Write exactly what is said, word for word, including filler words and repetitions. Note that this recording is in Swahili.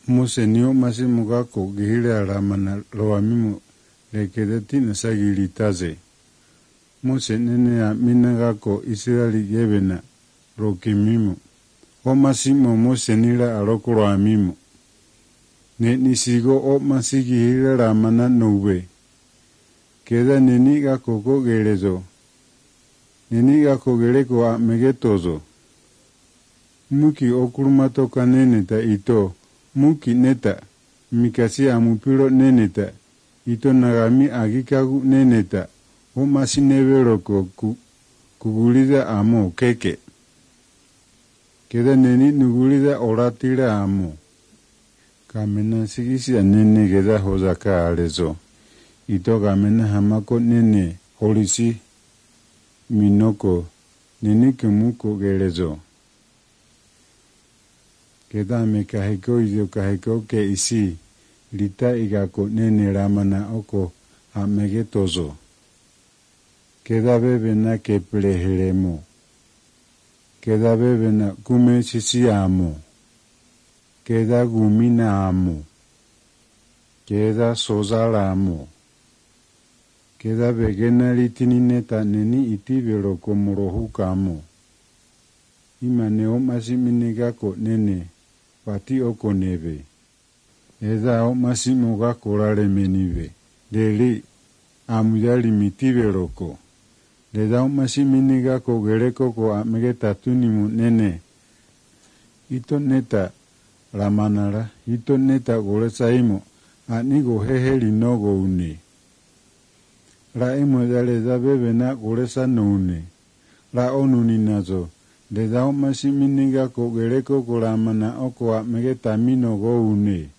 Mose niyo masimu gako gihile alamana loamimu lekedeti nasagilitaze. Mose nene ya mina gako Israeli yebena rokimimu. O masimu Mose nila aloko loamimu. Ne nisigo o masigi hile ramana noube. Keda neni gako ko gelezo. Neni gako geleko a megetozo. Muki okurumatoka neneta ito. Muki neta, mikasi amupiro neneta, ito nagami agikagu neneta, o masineveroko ku, kugulida amo keke. Keda neni nugulida oratira amo. Kamena sigisi nene keda hozaka alezo. Ito kamena hamako nene holisi minoko nene kemuko gelezo. Keda me kaheko idio kaheko ke isi lita igako nene ramana oko hamegetozo. Keda bebe na ke pleheremo. Keda bebe na kume sisi amo. Keda gumina amo. Keda sozala amo. Keda begena litini neta neni iti vero komorohuka amo. Ima neo masiminigako nene. Pati oko nebe. Eda o masimo gako rale menibe. Deli amuyali mitibe roko. Leda o masimini gako gereko ko amegeta tunimu nene. Ito neta ramanara. Ito neta goresa imo. Anigo heheli nogo une. La imo da leda bebe na goresa no une. La onu ninazo. Leda o masimini gako gereko ko ramana oko a megeta mino go une.